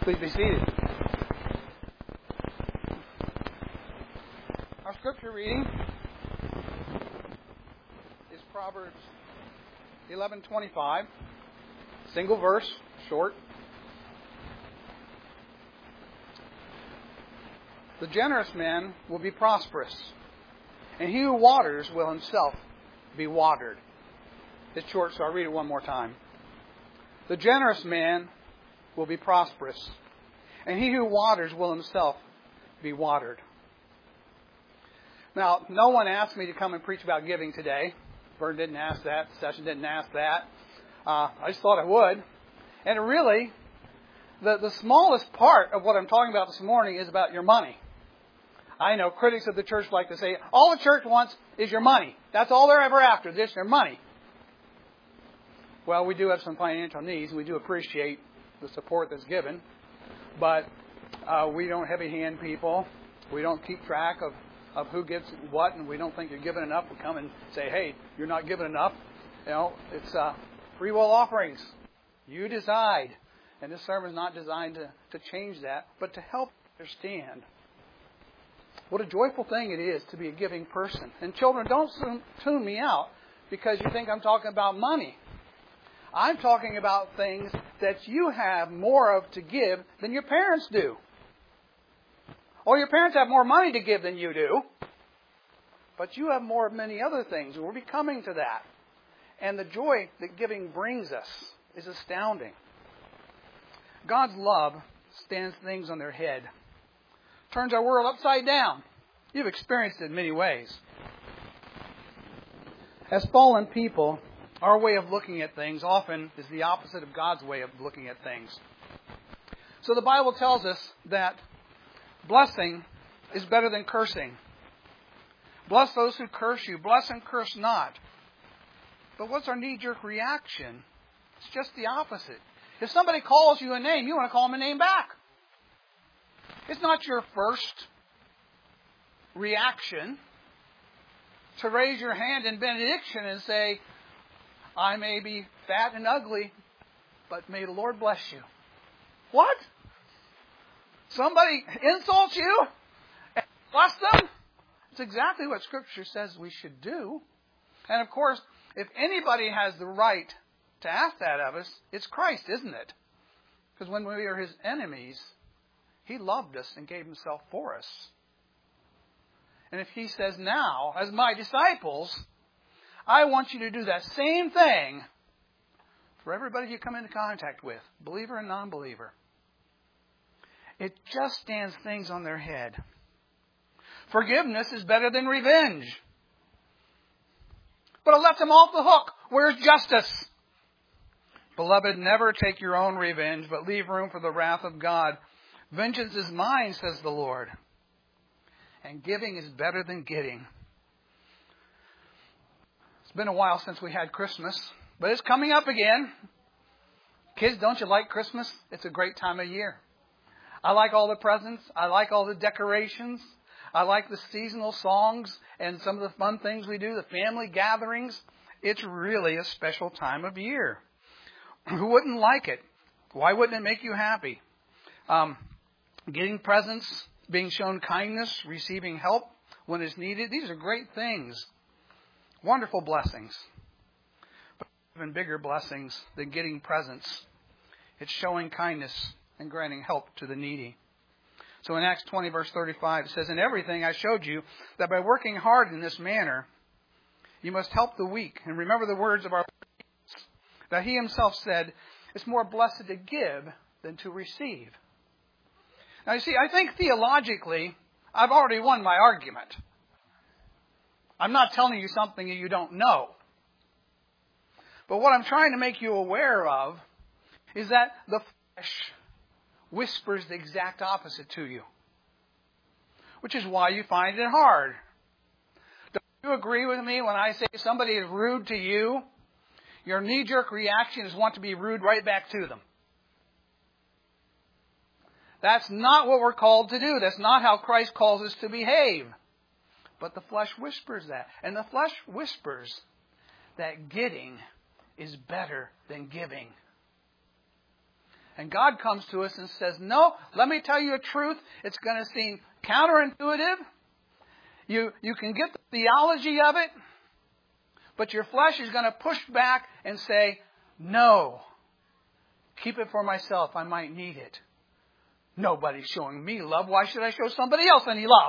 Please be seated. Our scripture reading is Proverbs 11:25. Single verse, short. The generous man will be prosperous, and he who waters will himself be watered. It's short, so I'll read it one more time. The generous man will be prosperous, and he who waters will himself be watered. Now, no one asked me to come and preach about giving today. Vern didn't ask that. Session didn't ask that. I just thought I would. And really, the smallest part of what I'm talking about this morning is about your money. I know critics of the church like to say, all the church wants is your money. That's all they're ever after, just their money. Well, we do have some financial needs, and we do appreciate the support that's given. But we don't heavy-hand people. We don't keep track of who gets what, and we don't think you're giving enough. We come and say, hey, you're not giving enough. You know, it's free will offerings. You decide. And this sermon is not designed to change that, but to help understand what a joyful thing it is to be a giving person. And children, don't tune me out because you think I'm talking about money. I'm talking about things that you have more of to give than your parents do. Or your parents have more money to give than you do. But you have more of many other things. We'll be coming to that. And the joy that giving brings us is astounding. God's love stands things on their head. Turns our world upside down. You've experienced it in many ways. As fallen people, our way of looking at things often is the opposite of God's way of looking at things. So the Bible tells us that blessing is better than cursing. Bless those who curse you. Bless and curse not. But what's our knee-jerk reaction? It's just the opposite. If somebody calls you a name, you want to call them a name back. It's not your first reaction to raise your hand in benediction and say, I may be fat and ugly, but may the Lord bless you. What? Somebody insults you and bless them? It's exactly what Scripture says we should do. And of course, if anybody has the right to ask that of us, it's Christ, isn't it? Because when we were His enemies, He loved us and gave Himself for us. And if He says now, as my disciples, I want you to do that same thing for everybody you come into contact with, believer and non-believer. It just stands things on their head. Forgiveness is better than revenge. But it lets them off the hook. Where's justice? Beloved, never take your own revenge, but leave room for the wrath of God. Vengeance is mine, says the Lord. And giving is better than getting. It's been a while since we had Christmas, but it's coming up again. Kids, don't you like Christmas? It's a great time of year. I like all the presents. I like all the decorations. I like the seasonal songs and some of the fun things we do, the family gatherings. It's really a special time of year. Who wouldn't like it? Why wouldn't it make you happy? Getting presents, being shown kindness, receiving help when it's needed. These are great things. Wonderful blessings. But even bigger blessings than getting presents. It's showing kindness and granting help to the needy. So in Acts 20, verse 35, it says, in everything I showed you that by working hard in this manner, you must help the weak. And remember the words of our Lord Jesus, that He Himself said, it's more blessed to give than to receive. Now you see, I think theologically, I've already won my argument. I'm not telling you something that you don't know. But what I'm trying to make you aware of is that the flesh whispers the exact opposite to you. Which is why you find it hard. Don't you agree with me when I say somebody is rude to you? Your knee-jerk reaction is want to be rude right back to them. That's not what we're called to do. That's not how Christ calls us to behave. But the flesh whispers that. And the flesh whispers that getting is better than giving. And God comes to us and says, no, let me tell you a truth. It's going to seem counterintuitive. You can get the theology of it, but your flesh is going to push back and say, no, keep it for myself. I might need it. Nobody's showing me love. Why should I show somebody else any love?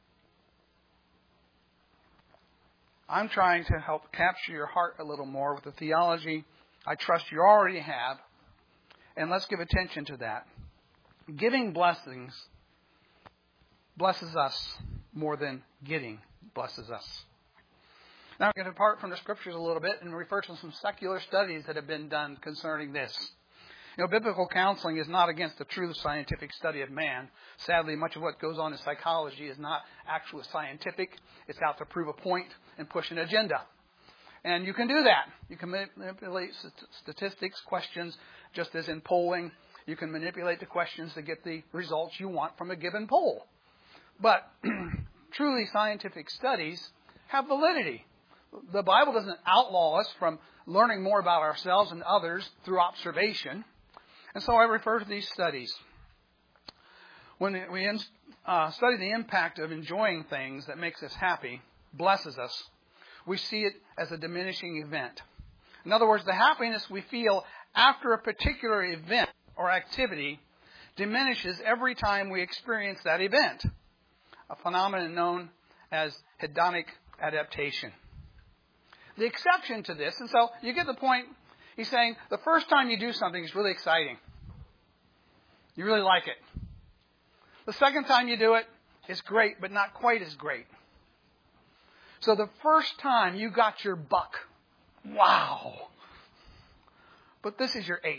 I'm trying to help capture your heart a little more with the theology I trust you already have. And let's give attention to that. Giving blessings blesses us more than getting blesses us. Now we're going to depart from the Scriptures a little bit and refer to some secular studies that have been done concerning this. Biblical counseling is not against the true scientific study of man. Sadly, much of what goes on in psychology is not actually scientific. It's out to prove a point and push an agenda. And you can do that. You can manipulate statistics, questions, just as in polling. You can manipulate the questions to get the results you want from a given poll. But truly scientific studies have validity. The Bible doesn't outlaw us from learning more about ourselves and others through observation. And so I refer to these studies. When we study the impact of enjoying things that makes us happy, blesses us, we see it as a diminishing event. In other words, the happiness we feel after a particular event or activity diminishes every time we experience that event, a phenomenon known as hedonic adaptation. The exception to this, and so you get the point, he's saying the first time you do something is really exciting. You really like it. The second time you do it, it's great, but not quite as great. So the first time you got your buck, wow. But this is your 8th.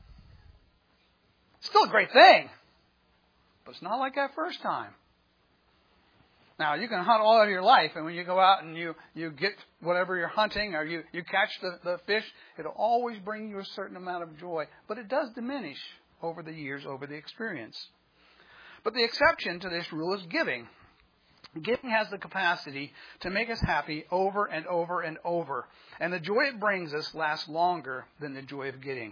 Still a great thing, but it's not like that first time. Now, you can hunt all of your life, and when you go out and you get whatever you're hunting or you catch the fish, it'll always bring you a certain amount of joy. But it does diminish over the years, over the experience. But the exception to this rule is giving. Giving has the capacity to make us happy over and over and over. And the joy it brings us lasts longer than the joy of getting.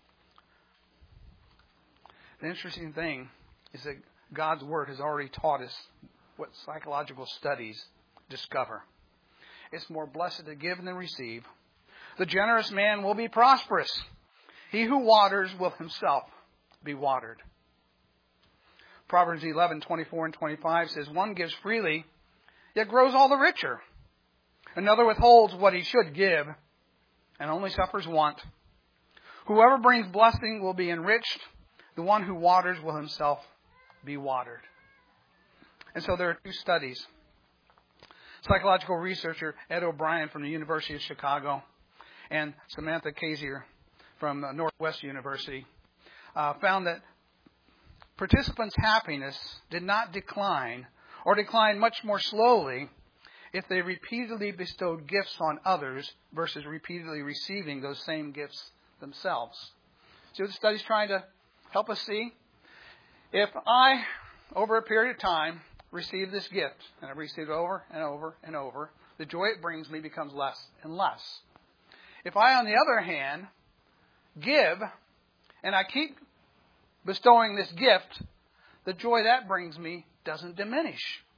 The interesting thing is that God's Word has already taught us what psychological studies discover. It's more blessed to give than receive. The generous man will be prosperous. He who waters will himself be watered. Proverbs 11:24 and 25 says, one gives freely, yet grows all the richer. Another withholds what he should give, and only suffers want. Whoever brings blessing will be enriched. The one who waters will himself be watered. And so there are 2 studies. Psychological researcher Ed O'Brien from the University of Chicago and Samantha Kaiser from Northwest University found that participants' happiness did not decline or decline much more slowly if they repeatedly bestowed gifts on others versus repeatedly receiving those same gifts themselves. See what the study's trying to help us see? If I, over a period of time, receive this gift, and I receive it over and over and over, the joy it brings me becomes less and less. If I, on the other hand, give, and I keep bestowing this gift, the joy that brings me doesn't diminish.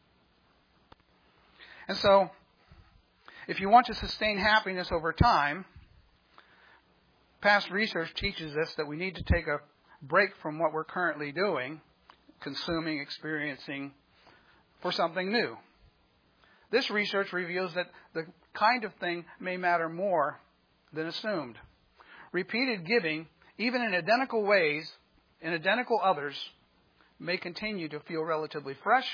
And so, if you want to sustain happiness over time, past research teaches us that we need to take a break from what we're currently doing, consuming, experiencing, for something new. This research reveals that the kind of thing may matter more than assumed. Repeated giving, even in identical ways, in identical others, may continue to feel relatively fresh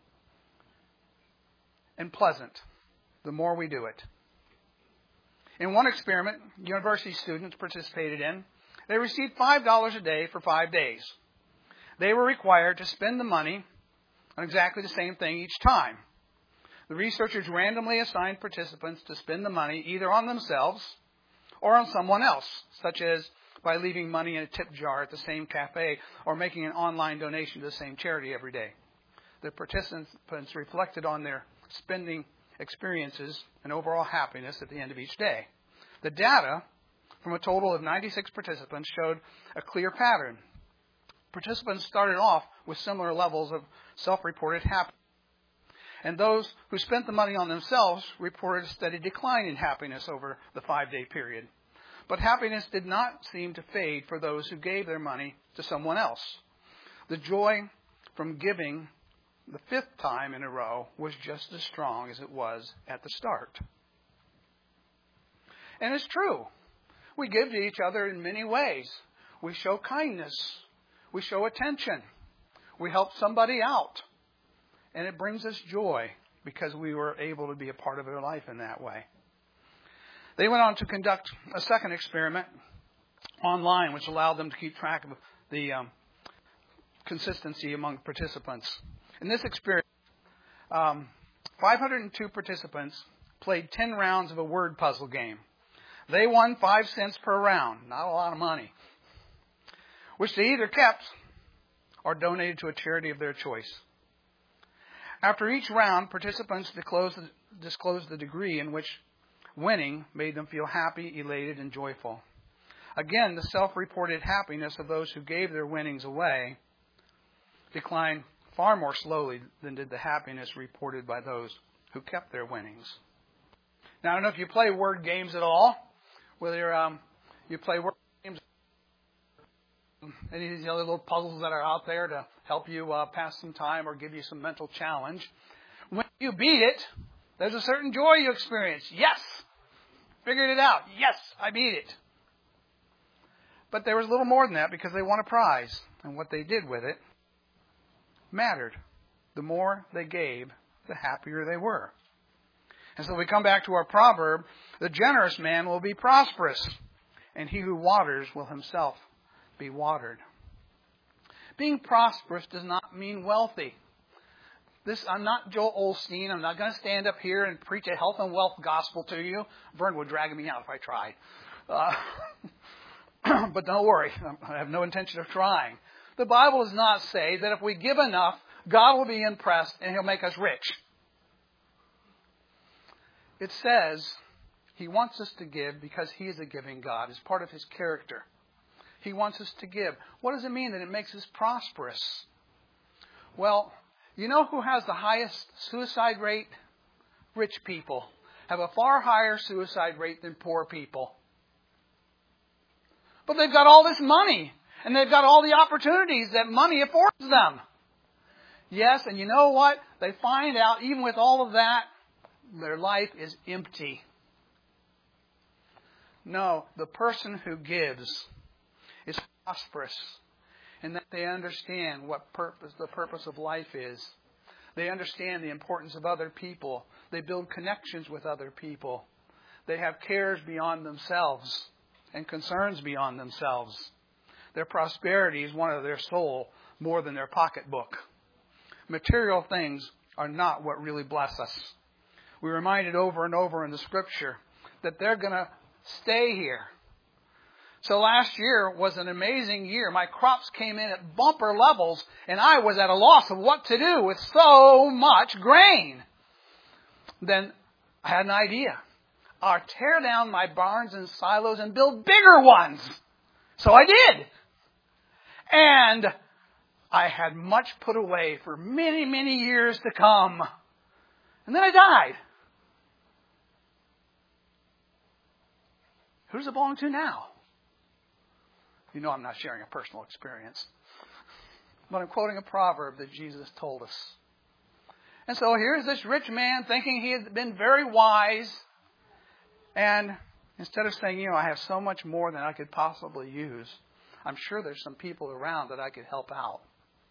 and pleasant the more we do it. In one experiment, university students participated in, they received $5 a day for 5 days. They were required to spend the money on exactly the same thing each time. The researchers randomly assigned participants to spend the money either on themselves or on someone else, such as by leaving money in a tip jar at the same cafe or making an online donation to the same charity every day. The participants reflected on their spending experiences and overall happiness at the end of each day. The data from a total of 96 participants showed a clear pattern. participants started off with similar levels of self-reported happiness. And those who spent the money on themselves reported a steady decline in happiness over the 5-day period. But happiness did not seem to fade for those who gave their money to someone else. The joy from giving the 5th time in a row was just as strong as it was at the start. And it's true. We give to each other in many ways. We show kindness. We show attention. We help somebody out. And it brings us joy because we were able to be a part of their life in that way. They went on to conduct a second experiment online, which allowed them to keep track of the consistency among participants. In this experiment, 502 participants played 10 rounds of a word puzzle game. They won 5 cents per round, not a lot of money, which they either kept or donated to a charity of their choice. After each round, participants disclosed the degree in which winning made them feel happy, elated, and joyful. Again, the self-reported happiness of those who gave their winnings away declined far more slowly than did the happiness reported by those who kept their winnings. Now, I don't know if you play word games at all, whether you play word games, any of these other little puzzles that are out there to help you pass some time or give you some mental challenge. When you beat it, there's a certain joy you experience. Yes! Figured it out. Yes, I beat it. But there was a little more than that because they won a prize. And what they did with it mattered. The more they gave, the happier they were. And so we come back to our proverb, the generous man will be prosperous, and he who waters will himself be watered. Being prosperous does not mean wealthy. I'm not Joel Osteen. I'm not going to stand up here and preach a health and wealth gospel to you. Vern would drag me out if I tried. But don't worry. I have no intention of trying. The Bible does not say that if we give enough, God will be impressed and He'll make us rich. It says He wants us to give because He is a giving God. It's part of His character. He wants us to give. What does it mean that it makes us prosperous? Well, you know who has the highest suicide rate? Rich people have a far higher suicide rate than poor people. But they've got all this money, and they've got all the opportunities that money affords them. Yes, and you know what? They find out, even with all of that, their life is empty. No, the person who gives is prosperous, and that they understand what the purpose of life is. They understand the importance of other people. They build connections with other people. They have cares beyond themselves and concerns beyond themselves. Their prosperity is one of their soul more than their pocketbook. Material things are not what really bless us. We're reminded over and over in the Scripture that they're going to stay here. So last year was an amazing year. My crops came in at bumper levels, and I was at a loss of what to do with so much grain. Then I had an idea. I'll tear down my barns and silos and build bigger ones. So I did. And I had much put away for many, many years to come. And then I died. Who does it belong to now? You know I'm not sharing a personal experience. But I'm quoting a proverb that Jesus told us. And so here's this rich man thinking he had been very wise. And instead of saying, I have so much more than I could possibly use, I'm sure there's some people around that I could help out.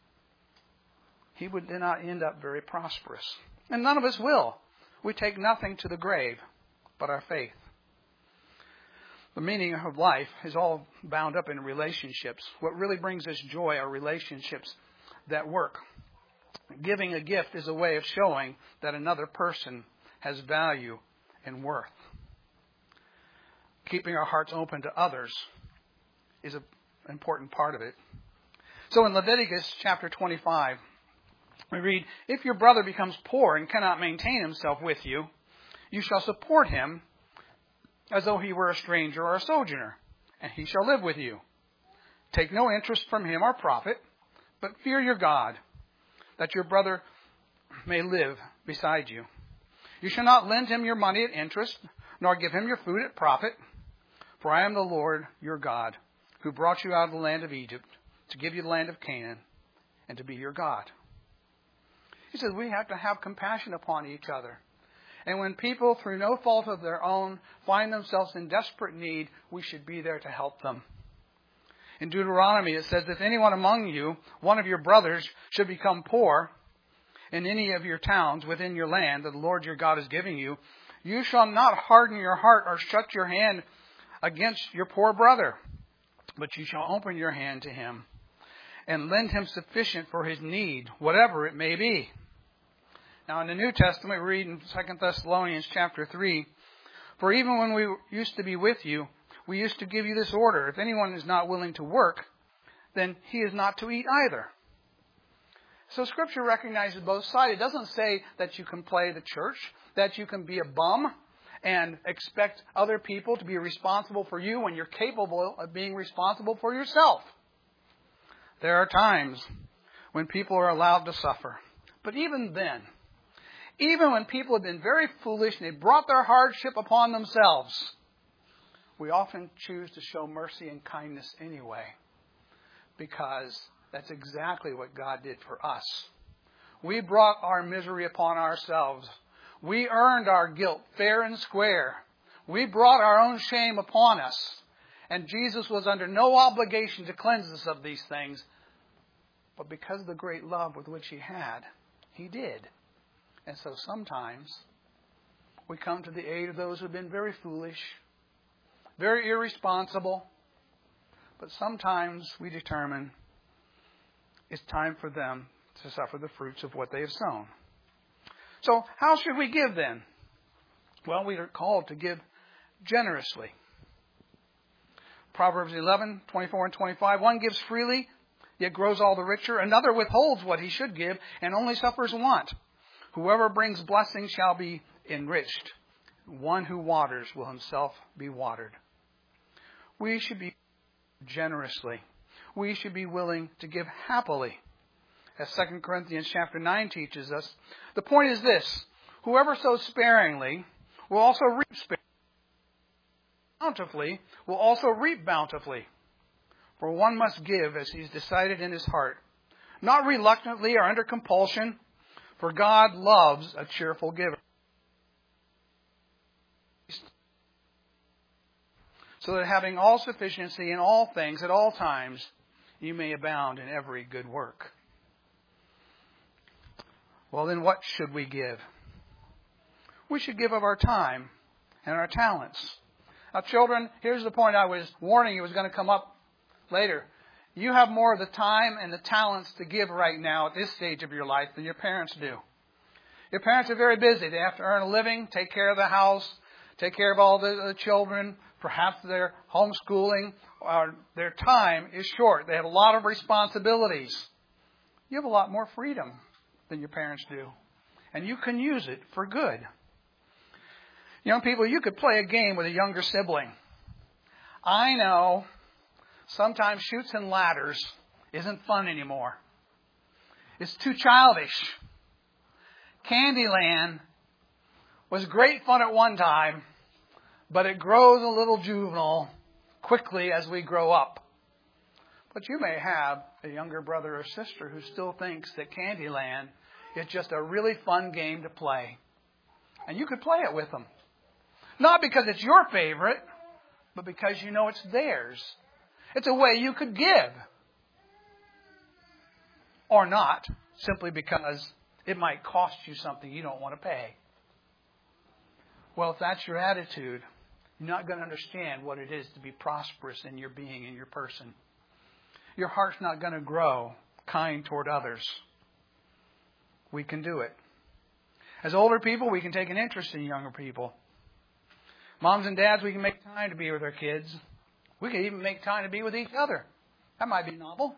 He did not end up very prosperous. And none of us will. We take nothing to the grave but our faith. The meaning of life is all bound up in relationships. What really brings us joy are relationships that work. Giving a gift is a way of showing that another person has value and worth. Keeping our hearts open to others is an important part of it. So in Leviticus chapter 25, we read, "If your brother becomes poor and cannot maintain himself with you, you shall support him as though he were a stranger or a sojourner, and he shall live with you. Take no interest from him or profit, but fear your God, that your brother may live beside you. You shall not lend him your money at interest, nor give him your food at profit. For I am the Lord your God, who brought you out of the land of Egypt, to give you the land of Canaan, and to be your God. He says we have to have compassion upon each other. And when people, through no fault of their own, find themselves in desperate need, we should be there to help them. In Deuteronomy, it says, if anyone among you, one of your brothers, should become poor in any of your towns within your land that the Lord your God is giving you, you shall not harden your heart or shut your hand against your poor brother, but you shall open your hand to him and lend him sufficient for his need, whatever it may be. Now, in the New Testament, we read in 2 Thessalonians chapter 3, for even when we used to be with you, we used to give you this order. If anyone is not willing to work, then he is not to eat either. So Scripture recognizes both sides. It doesn't say that you can play the church, that you can be a bum and expect other people to be responsible for you when you're capable of being responsible for yourself. There are times when people are allowed to suffer. But even then, even when people have been very foolish and they brought their hardship upon themselves, we often choose to show mercy and kindness anyway, because that's exactly what God did for us. We brought our misery upon ourselves. We earned our guilt fair and square. We brought our own shame upon us. And Jesus was under no obligation to cleanse us of these things. But because of the great love with which he had, he did. And so sometimes we come to the aid of those who have been very foolish, very irresponsible. But sometimes we determine it's time for them to suffer the fruits of what they have sown. So how should we give then? Well, we are called to give generously. Proverbs 11:24 and 25. One gives freely, yet grows all the richer. Another withholds what he should give and only suffers want. Whoever brings blessing shall be enriched. One who waters will himself be watered. We should be generously. We should be willing to give happily. As 2 Corinthians chapter 9 teaches us, the point is this: whoever sows sparingly will also reap sparingly. Bountifully will also reap bountifully. For one must give as he's decided in his heart, not reluctantly or under compulsion, for God loves a cheerful giver. So that having all sufficiency in all things at all times, you may abound in every good work. Well, then what should we give? We should give of our time and our talents. Now, children, here's the point I was warning you was going to come up later. You have more of the time and the talents to give right now at this stage of your life than your parents do. Your parents are very busy. They have to earn a living, take care of the house, take care of all the children. Perhaps they're homeschooling. Their time is short. They have a lot of responsibilities. You have a lot more freedom than your parents do. And you can use it for good. Young people, you could play a game with a younger sibling. I know sometimes chutes and ladders isn't fun anymore. It's too childish. Candyland was great fun at one time, but it grows a little juvenile quickly as we grow up. But you may have a younger brother or sister who still thinks that Candyland is just a really fun game to play. And you could play it with them. Not because it's your favorite, but because you know it's theirs. It's a way you could give. Or not, simply because it might cost you something you don't want to pay. Well, if that's your attitude, you're not going to understand what it is to be prosperous in your being, in your person. Your heart's not going to grow kind toward others. We can do it. As older people, we can take an interest in younger people. Moms and dads, we can make time to be with our kids. We can even make time to be with each other. That might be novel.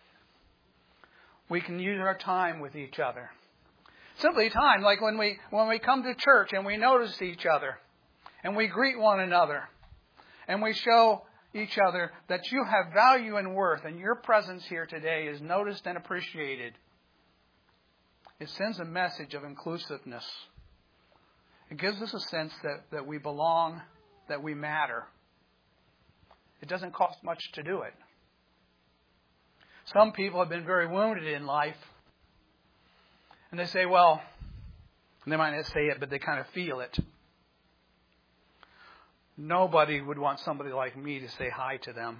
We can use our time with each other. Simply time, like when we come to church and we notice each other and we greet one another and we show each other that you have value and worth, and your presence here today is noticed and appreciated. It sends a message of inclusiveness. It gives us a sense that we belong, that we matter. It doesn't cost much to do it. Some people have been very wounded in life. And they say, well, and they might not say it, but they kind of feel it. Nobody would want somebody like me to say hi to them.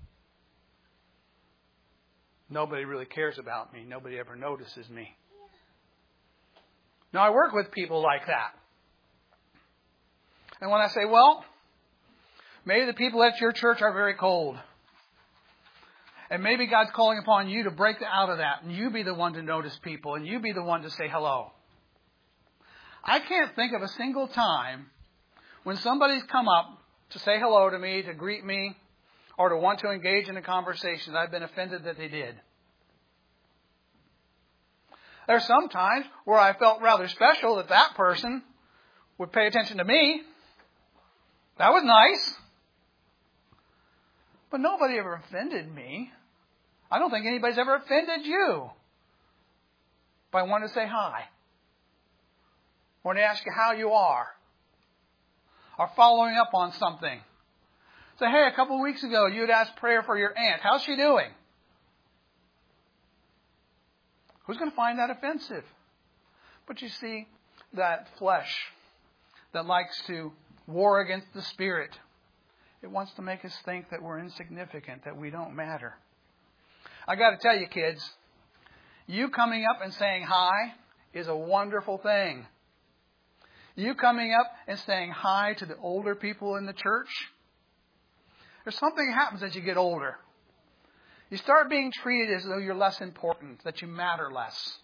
Nobody really cares about me. Nobody ever notices me. Now, I work with people like that. And when I say, well, maybe the people at your church are very cold. And maybe God's calling upon you to break out of that. And you be the one to notice people. And you be the one to say hello. I can't think of a single time when somebody's come up to say hello to me, to greet me, or to want to engage in a conversation, I've been offended that they did. There's some times where I felt rather special that that person would pay attention to me. That was nice. But nobody ever offended me. I don't think anybody's ever offended you by wanting to say hi, or to ask you how you are, or following up on something. Say, hey, a couple of weeks ago you had asked prayer for your aunt. How's she doing? Who's going to find that offensive? But you see, that flesh that likes to war against the Spirit, it wants to make us think that we're insignificant, that we don't matter. I got to tell you, kids, you coming up and saying hi is a wonderful thing. You coming up and saying hi to the older people in the church, there's something that happens as you get older. You start being treated as though you're less important, that you matter less.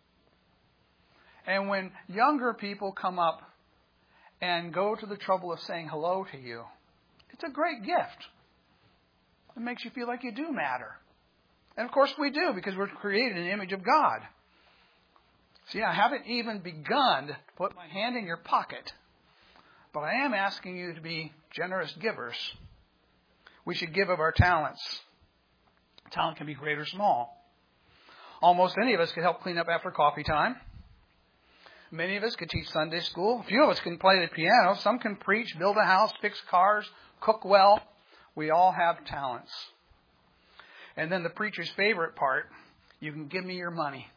And when younger people come up and go to the trouble of saying hello to you, it's a great gift. It makes you feel like you do matter. And of course we do, because we're created in the image of God. See, I haven't even begun to put my hand in your pocket, but I am asking you to be generous givers. We should give of our talents. Talent can be great or small. Almost any of us could help clean up after coffee time. Many of us could teach Sunday school. A few of us can play the piano. Some can preach, build a house, fix cars, cook well. We all have talents. And then the preacher's favorite part, you can give me your money.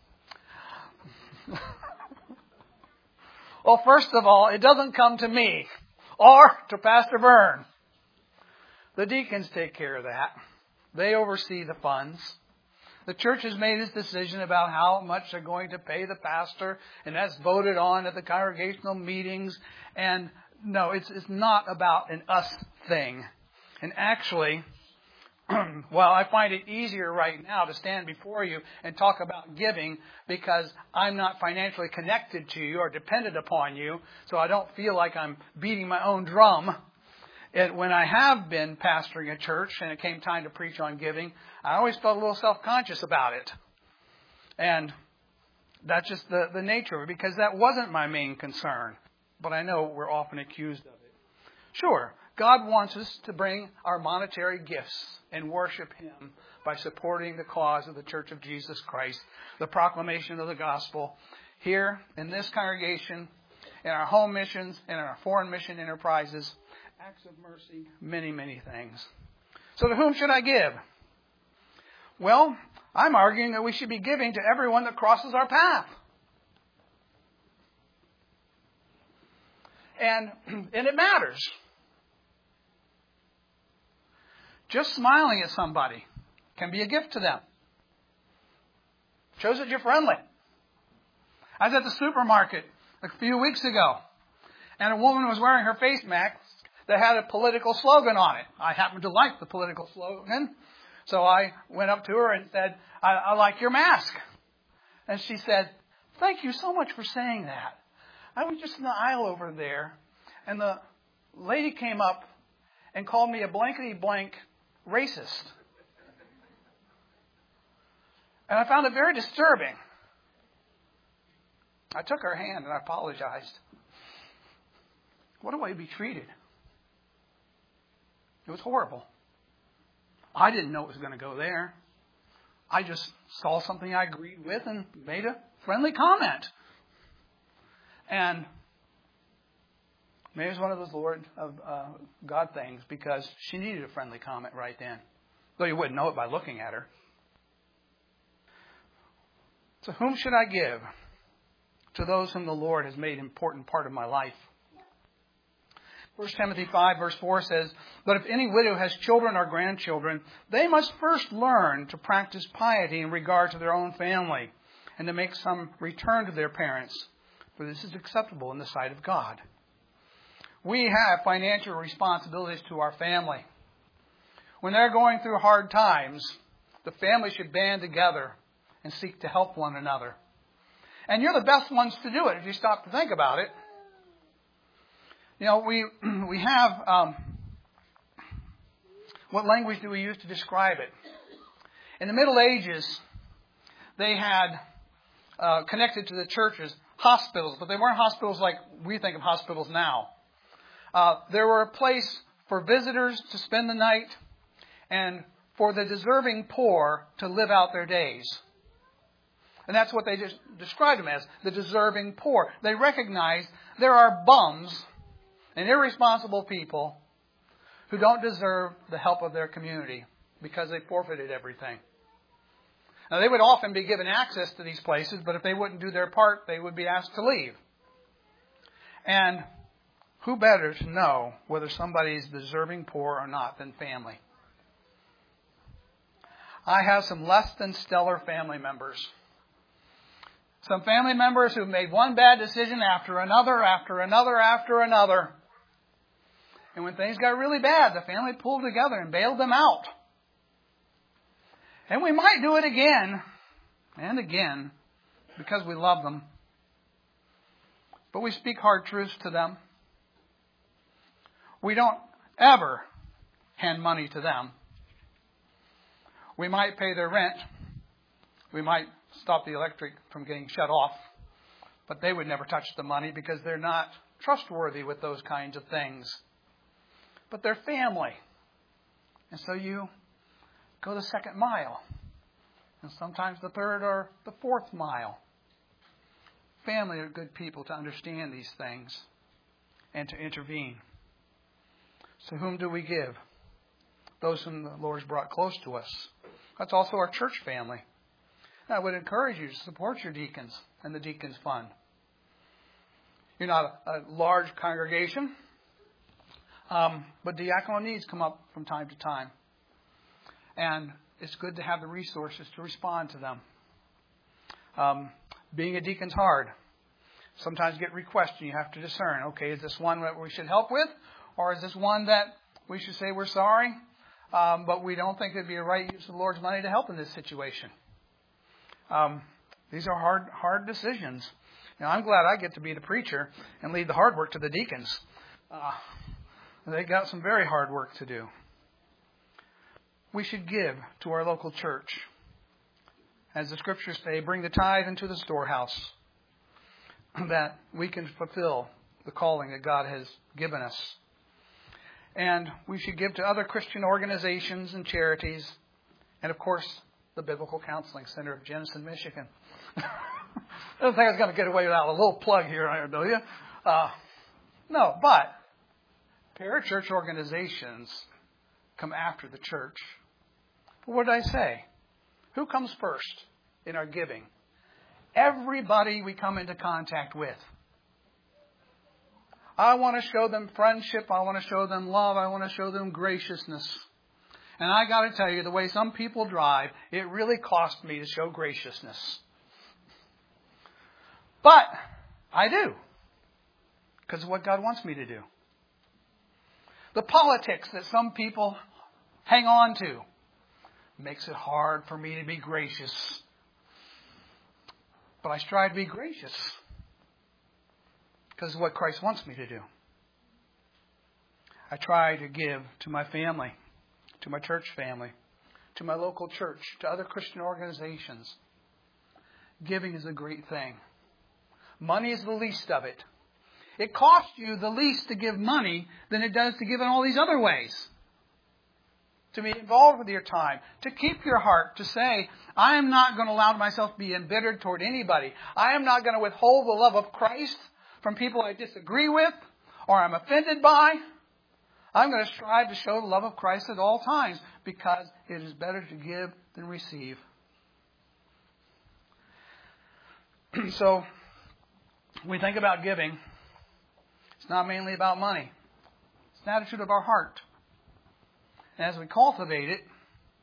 Well, first of all, it doesn't come to me or to Pastor Vern. The deacons take care of that. They oversee the funds. The church has made its decision about how much they're going to pay the pastor, and that's voted on at the congregational meetings. And no, it's not about an us thing. And actually, well, I find it easier right now to stand before you and talk about giving because I'm not financially connected to you or dependent upon you, so I don't feel like I'm beating my own drum. When I have been pastoring a church and it came time to preach on giving, I always felt a little self-conscious about it. And that's just the nature of it, because that wasn't my main concern. But I know we're often accused of it. Sure, God wants us to bring our monetary gifts and worship Him by supporting the cause of the Church of Jesus Christ, the proclamation of the gospel here in this congregation, in our home missions, and in our foreign mission enterprises, acts of mercy, many, many things. So to whom should I give? Well, I'm arguing that we should be giving to everyone that crosses our path. And it matters. Just smiling at somebody can be a gift to them. Shows that you're friendly. I was at the supermarket a few weeks ago, and a woman was wearing her face mask that had a political slogan on it. I happened to like the political slogan, so I went up to her and said, I like your mask. And she said, thank you so much for saying that. I was just in the aisle over there, and the lady came up and called me a blankety-blank racist. And I found it very disturbing. I took her hand and I apologized. What a way to be treated. It was horrible. I didn't know it was going to go there. I just saw something I agreed with and made a friendly comment. And maybe it was one of those Lord of God things, because she needed a friendly comment right then. Though you wouldn't know it by looking at her. To whom should I give? To those whom the Lord has made an important part of my life. 1 Timothy 5 verse 4 says, "But if any widow has children or grandchildren, they must first learn to practice piety in regard to their own family, and to make some return to their parents, for this is acceptable in the sight of God." We have financial responsibilities to our family. When they're going through hard times, the family should band together and seek to help one another. And you're the best ones to do it if you stop to think about it. You know, we have, what language do we use to describe it? In the Middle Ages, they had, connected to the churches, hospitals, but they weren't hospitals like we think of hospitals now. There were a place for visitors to spend the night and for the deserving poor to live out their days. And that's what they just described them as, the deserving poor. They recognize there are bums and irresponsible people who don't deserve the help of their community because they forfeited everything. Now, they would often be given access to these places, but if they wouldn't do their part, they would be asked to leave. And who better to know whether somebody is deserving poor or not than family? I have some less than stellar family members. Some family members who've made one bad decision after another, after another, after another. And when things got really bad, the family pulled together and bailed them out. And we might do it again and again because we love them. But we speak hard truths to them. We don't ever hand money to them. We might pay their rent. We might stop the electric from getting shut off. But they would never touch the money because they're not trustworthy with those kinds of things. But they're family. And so you go the second mile. And sometimes the third or the fourth mile. Family are good people to understand these things and to intervene. So whom do we give? Those whom the Lord has brought close to us. That's also our church family. And I would encourage you to support your deacons and the Deacons Fund. You're not a large congregation, but diaconal needs come up from time to time. And it's good to have the resources to respond to them. Being a deacon's hard. Sometimes you get requests and you have to discern, okay, is this one that we should help with? Or is this one that we should say we're sorry, but we don't think it would be a right use of the Lord's money to help in this situation? These are hard decisions. Now, I'm glad I get to be the preacher and leave the hard work to the deacons. They got some very hard work to do. We should give to our local church. As the scriptures say, bring the tithe into the storehouse, that we can fulfill the calling that God has given us. And we should give to other Christian organizations and charities, and of course, the Biblical Counseling Center of Jenison, Michigan. I don't think I was going to get away without a little plug here, do you? No, but parachurch organizations come after the church. But what did I say? Who comes first in our giving? Everybody we come into contact with. I want to show them friendship. I want to show them love. I want to show them graciousness. And I got to tell you, the way some people drive, it really cost me to show graciousness. But I do. Because of what God wants me to do. The politics that some people hang on to makes it hard for me to be gracious. But I strive to be gracious because of what Christ wants me to do. I try to give to my family, to my church family, to my local church, to other Christian organizations. Giving is a great thing. Money is the least of it. It costs you the least to give money than it does to give in all these other ways. to be involved with your time, to keep your heart, to say, I am not going to allow myself to be embittered toward anybody. I am not going to withhold the love of Christ from people I disagree with or I'm offended by. I'm going to strive to show the love of Christ at all times because it is better to give than receive. So, when we think about giving, it's not mainly about money. It's an attitude of our heart. And as we cultivate it,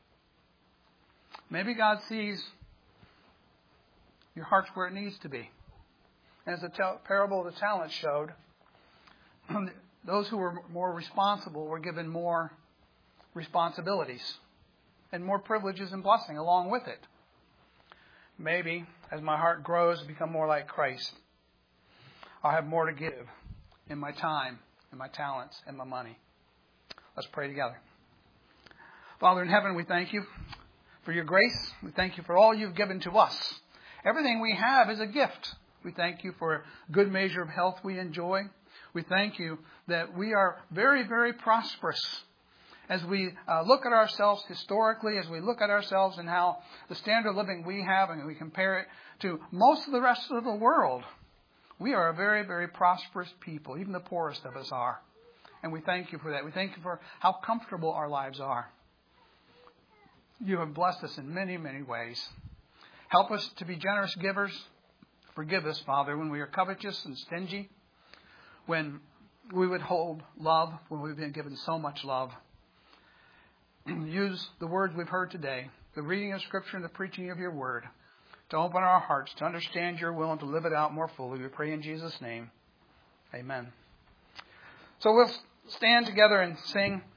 maybe God sees your heart's where it needs to be. As the parable of the talents showed, those who were more responsible were given more responsibilities and more privileges and blessing along with it. Maybe as my heart grows and become more like Christ, I'll have more to give in my time, in my talents, and my money. Let's pray together. Father in heaven, we thank you for your grace. We thank you for all you've given to us. Everything we have is a gift. We thank you for a good measure of health we enjoy. We thank you that we are very, very prosperous. As we look at ourselves historically, as we look at ourselves and how the standard of living we have, and we compare it to most of the rest of the world, we are a very, very prosperous people. Even the poorest of us are. And we thank you for that. We thank you for how comfortable our lives are. You have blessed us in many, many ways. Help us to be generous givers. Forgive us, Father, when we are covetous and stingy, when we withhold love, when we've been given so much love. Use the words we've heard today, the reading of Scripture and the preaching of your word, to open our hearts, to understand your will and to live it out more fully. We pray in Jesus' name. Amen. So we'll stand together and sing